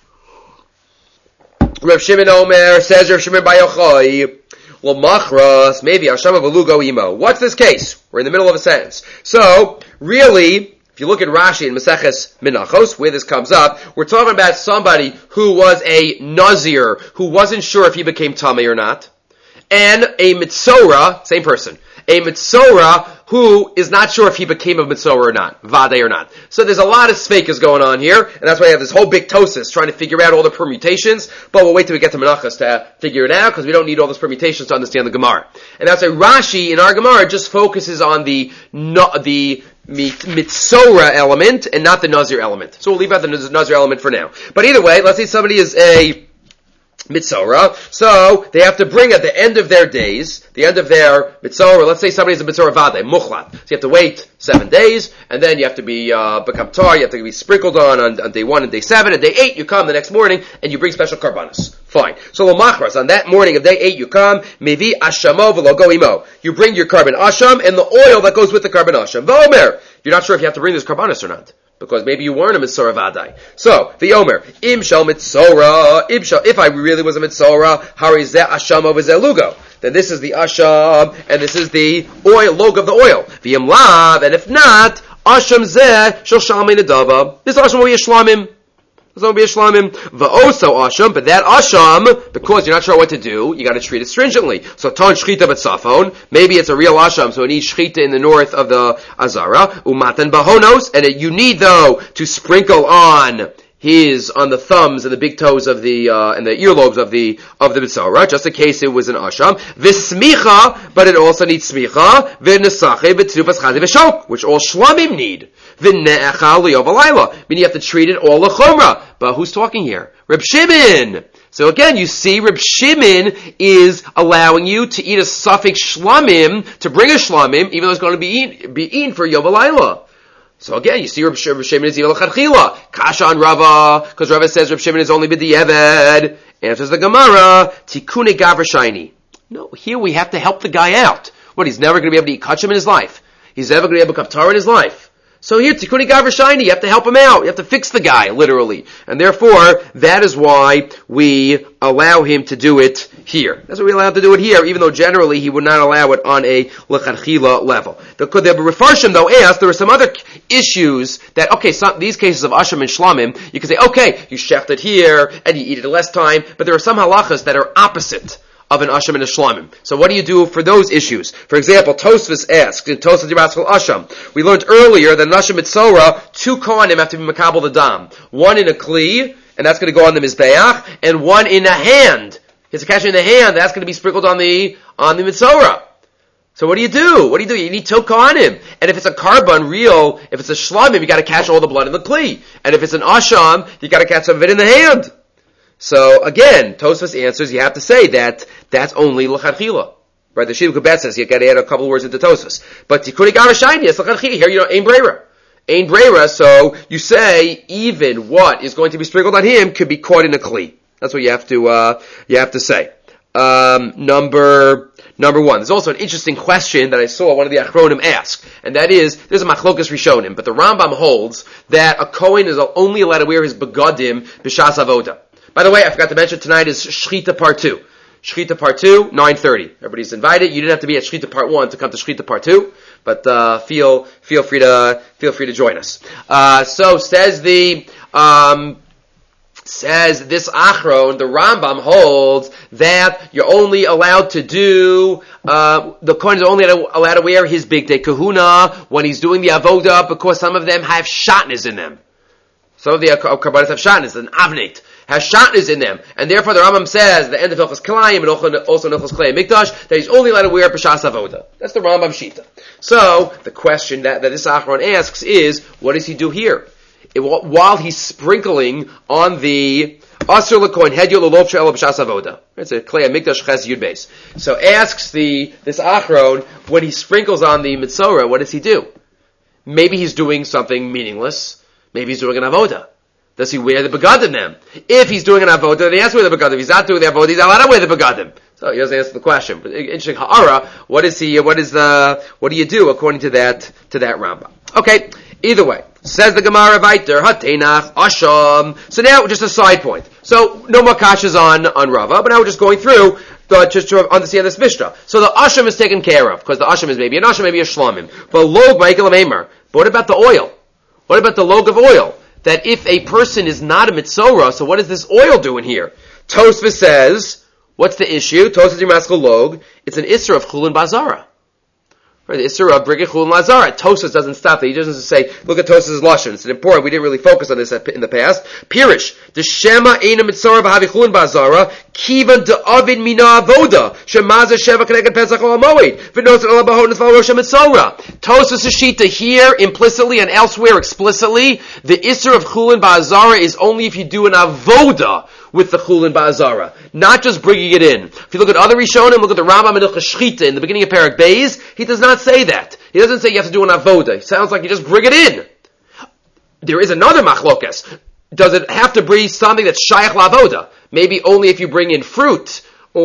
[SPEAKER 1] Reb Shimon Omer, says Reb Shimon Bar Yochai, L'machras, maybe Hashama v'lugo imo. What's this case? We're in the middle of a sentence. So, really, if you look at Rashi in Maseches Menachos, where this comes up, we're talking about somebody who was a Nazir, who wasn't sure if he became Tamei or not, and a Mitzora, same person, a Mitzora who is not sure if he became a Mitzora or not, Vade or not. So there's a lot of sveikas going on here, and that's why I have this whole big Tosis trying to figure out all the permutations, but we'll wait till we get to Menachos to figure it out, because we don't need all those permutations to understand the Gemara. And that's why Rashi in our Gemara just focuses on the Mitzora element and not the Nazir element. So we'll leave out the Nazir element for now. But either way, let's say somebody is a Mitzora, so they have to bring at the end of their days, the end of their Mitzora, let's say somebody's a Mitzora Vade, Muchlat. So you have to wait 7 days, and then you have to become tar, you have to be sprinkled on day 1 and day 7, and day 8 you come the next morning, and you bring special karbanos. Fine. So L'machras, on that morning of day 8 you come, Mevi Ashamo v'lo imo. You bring your carbon asham and the oil that goes with the carbon asham. V'omer. You're not sure if you have to bring this karbanos or not. Because maybe you weren't a Mitzora Vadai. So, the Omer, Im shel Mitzora, if I really was a Mitzora, Harizeh Asham over Zelugo. Then this is the Asham, and this is the oil, log of the oil. V'im lav, and if not, Asham zeh shel Shalmei Nedava. This Asham will be a Shlamim. This will be a Shlamim. V'oso Asham, but that Asham, because you're not sure what to do, you gotta treat it stringently. So, Ton Shchita B'tzafon, maybe it's a real Asham, so it needs Shchita in the north of the Azara. Umatan Bahonos, and you need though to sprinkle on the thumbs and the big toes of the and the earlobes of the Mitzora, just in case it was an Asham. V'smicha, but it also needs smicha. V'nesache b'tzufas chazi v'shok, which all Shlamim need. V'ne'echa li'ovalayla, meaning you have to treat it all l'chumra. But who's talking here? Reb Shimon. So again, you see, Reb Shimon is allowing you to eat a suffix shlamim, to bring a shlamim, even though it's going to be eaten for Yovalayla. So again, you see Reb Shimon is even l'chadchila. Kasha on Rava, because Rava says Reb Shimon is only b'di'eved. Answers the Gemara, tikune gavra shiny. No, here we have to help the guy out. What, he's never going to be able to eat kachim in his life? He's never going to be able to kaptar in his life? So here, Tikuni Gaver Shiny, you have to help him out. You have to fix the guy, literally. And therefore, that is why we allow him to do it here. That's why we allow him to do it here, even though generally he would not allow it on a L'chadchila level. The Refarshim, though, asked, there were some other issues that, okay, these cases of Asham and Shlamim, you can say, okay, you shecht it here, and you eat it in less time, but there are some halachas that are opposite of an Asham and a Shlamim. So what do you do for those issues? For example, Tosfos asked, in Tosfos Yiratzchel Asham, we learned earlier that in Asham Mitzorah, 2 Kohanim have to be Makabel the Dam. One in a Kli, and that's going to go on the Mizbeach, and one in a hand. It's a cash in the hand, that's going to be sprinkled on the Mitzorah. So what do? You need 2 Kohanim. And if it's a Karban, real, if it's a Shlamim, you got to catch all the blood in the Kli. And if it's an Asham, you got to catch some of it in the hand. So again, Tosfos answers, you have to say that that's only l'chadchila. Right? The Shiluk Kabet says you got to add a couple of words into Tosfos. But Tikuni Gaver Shiny, it's l'chadchila. Here, Ein Breira. Ein Breira, so you say even what is going to be sprinkled on him could be caught in a kli. That's what you have to say. Number 1. There's also an interesting question that I saw one of the Achronim ask, and that is, there's a Machlokas Rishonim, but the Rambam holds that a Kohen is only allowed to wear his begadim b'shas avoda. By the way, I forgot to mention, tonight is Shechita Part 2. Shechita Part 2, 9:30. Everybody's invited. You didn't have to be at Shechita Part 1 to come to Shechita Part 2, but feel free to join us. So says this Achron, the Rambam holds that you're only allowed to do, the Kohen is only allowed to wear his big day kahuna when he's doing the avoda, because some of them have shatnez in them. Some of the karbanos have shatnez, an avnate has shatnez in them, and therefore the Rambam says the end of Hilchos Kalayim and also Hilchos Kalei Mikdash that he's only allowed to wear b'shas avoda. That's the Rambam shita. So the question that this Achron asks is, what does he do here? While he's sprinkling on the Asur L'Kohen Hedyot L'Lov She'el B'shas Avoda. It's a Klei Mikdash Ches Yud Beis. So asks this Achron, when he sprinkles on the Mitzorah, what does he do? Maybe he's doing something meaningless. Maybe he's doing an Avoda. Does he wear the begadim then? If he's doing an avodah, then he has to wear the begadim. If he's not doing the avodah, he's not allowed to wear the begadim. So he doesn't answer the question. But interesting, ha'ara, what do you do according to that Rambam? Okay, either way. Says the Gemara Vayter, Hatenach, Asham. So now, just a side point. So, no more kashas on Rava, but now we're just going through, just to understand this Mishnah. So the Asham is taken care of, because the Asham is maybe an Asham, maybe a Shlamim. But Log Ma'ikal Amemar. But what about the oil? What about the log of oil? That if a person is not a mitzorah, so what is this oil doing here? Tosfos says, what's the issue? Tosfos Yiratzchel log, it's an isser of chulin bazara. Right, the isser of brigit chulin lazara. Tosfos doesn't stop there. He doesn't say, look at Tosfos' lashon. It's important. We didn't really focus on this in the past. Pirish, the shema eina mitzorah v'havi chulin bazara, kivan de'avin mina avoda, shemaza sheva connected pesach ol hamoed, v'nosan ola bahon nefal rosh mitzorah. Tosfos Shita here, implicitly and elsewhere explicitly, the isser of chulin bazara is only if you do an avoda with the chulin ba'azara, not just bringing it in. If you look at other Rishonim, look at the Rambam in Hilchos Shechita in the beginning of Perek Beis, he does not say that. He doesn't say you have to do an avoda. It sounds like you just bring it in. There is another machlokas. Does it have to be something that's shayach la'avoda? Maybe only if you bring in fruit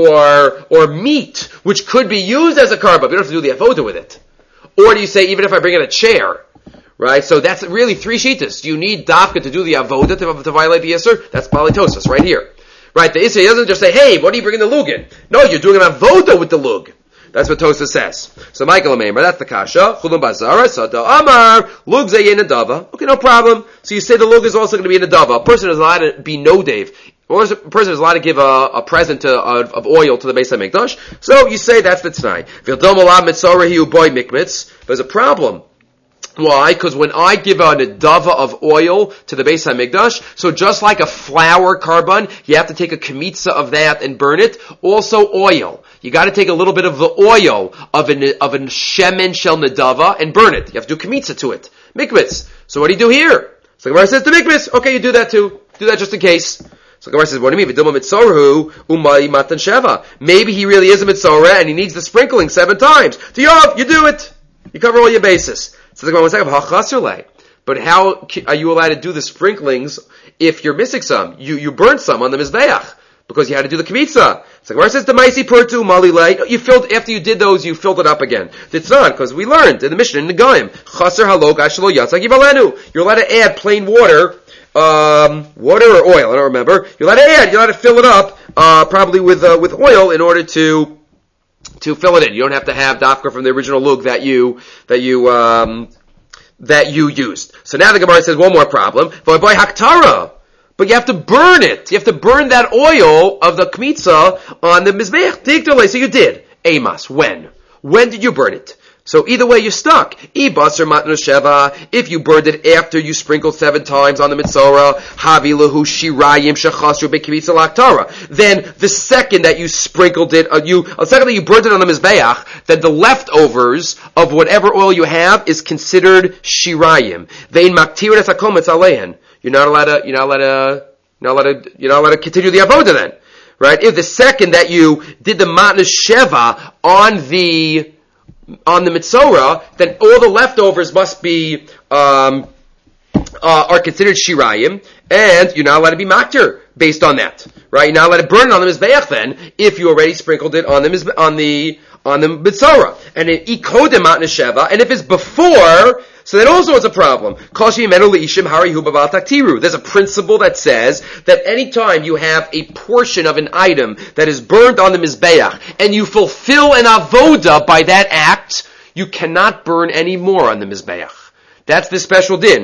[SPEAKER 1] or meat, which could be used as a karba. You don't have to do the avoda with it. Or do you say even if I bring in a chair? Right, so that's really 3 shitas. You need dafka to do the avoda to violate the isser. That's Bali Tosfos right here. Right, the isser doesn't just say, hey, what are you bringing the lug in? No, you're doing an avoda with the lug. That's what Tosfos says. So Michael Amemar, that's the kasha. Chulun bazara, sada amar, lug zayin adava. Okay, no problem. So you say the lug is also going to be in adava. A person is allowed to be nodev. Or a person is allowed to give a present of oil to the Beis HaMikdash. So you say that's the t'nai. V'ildom olav mitzorah hiu boy mikmitz. There's a problem. Why? Because when I give a nedava of oil to the Beis HaMikdash, so just like a flour karban, you have to take a kemitza of that and burn it. Also oil. You got to take a little bit of the oil of a shemen shel nedava and burn it. You have to do kemitza to it. Mikmitz. So what do you do here? So the Gemara says the mikmitz. Okay, you do that too. Do that just in case. So the Gemara says, what do you mean? V'duma mitzorhu umay matan sheva. Maybe he really is a mitzorah and he needs the sprinkling 7 times. Tiyov, you do it. You cover all your bases. So the Gemara says, but how are you allowed to do the sprinklings if you're missing some? You burnt some on the Mizbeach. because you had to do the kmitza. So Gemara says the Maisi Purtu Malilei. You filled after you did those, you filled it up again. It's not because we learned in the Mishnah in the Goyim Chaser Halok Ashlo Yatzak Yivalenu. You're allowed to add plain water, water or oil. I don't remember. You're allowed to add. You're allowed to fill it up, probably with oil in order to fill it in. You don't have to have dafka from the original lug that you used. So now the Gemara says one more problem. V'boy haktara. But you have to burn it. You have to burn that oil of the kmitza on the mizbeach. So you did. Amos. When? When did you burn it? So either way, you're stuck. If you burned it after you sprinkled 7 times on the mitzora, then the second that you sprinkled it, the second that you burned it on the mizbeach, then the leftovers of whatever oil you have is considered shirayim. You're not allowed to continue the avoda then, right? If the second that you did the matnas sheva on the mitzora, then all the leftovers must be are considered shirayim, and you're not allowed to be makter based on that, right? You're not allowed to burn it on the mizbeach then if you already sprinkled it on the mitzora, and in ikodem matnas sheva, and if it's before. So that also is a problem. There's a principle that says that anytime you have a portion of an item that is burned on the mizbeach and you fulfill an avoda by that act, you cannot burn any more on the mizbeach. That's the special din.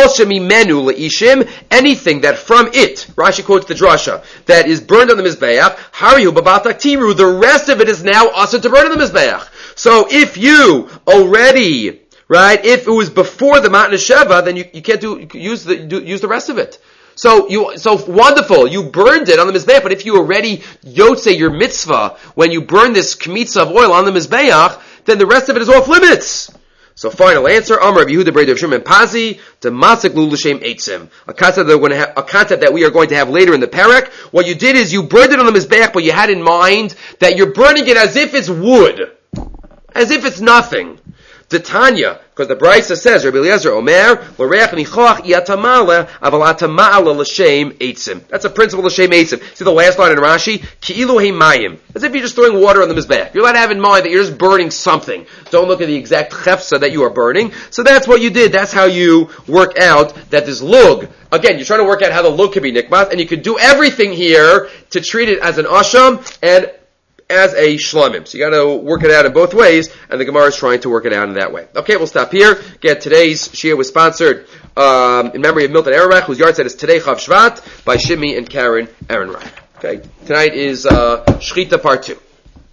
[SPEAKER 1] Anything that from it, Rashi quotes the drasha, that is burned on the mizbeach, the rest of it is now also to burn on the mizbeach. So if you already, right, if it was before the matnas sheva, then you can't use the rest of it. So wonderful, you burned it on the mizbeach, but if you already yotze your mitzvah when you burn this kmitza of oil on the mizbeach, then the rest of it is off limits. So final answer, Amar Rabbi Yehuda Brei Rav Shimon Pazi, to Matzek Lu L'Shem Eitzim. A concept that we are going to have later in the parak. What you did is you burned it on the mizbeach, but you had in mind that you're burning it as if it's wood, as if it's nothing. The Tanya, because the Brisa says, Rabbi Eliezer Omer, l'reach nichoach iatamale, aval atamale l'shem eitzim. That's a principle l'shem eitzim. See the last line in Rashi? Ki'ilu heimayim. As if you're just throwing water on the mizbeach. You're allowed to have in mind that you're just burning something. Don't look at the exact chefsa that you are burning. So that's what you did. That's how you work out that this lug, again, you're trying to work out how the lug can be nikmat, and you can do everything here to treat it as an asham and as a shlamim. So you got to work it out in both ways, and the Gemara is trying to work it out in that way. Okay, we'll stop here. Again, today's Shia was sponsored in memory of Milton Ehrenreich, whose yard set is today Chav Shvat by Shimi and Karen Ehrenreich. Okay, tonight is Shechita Part 2.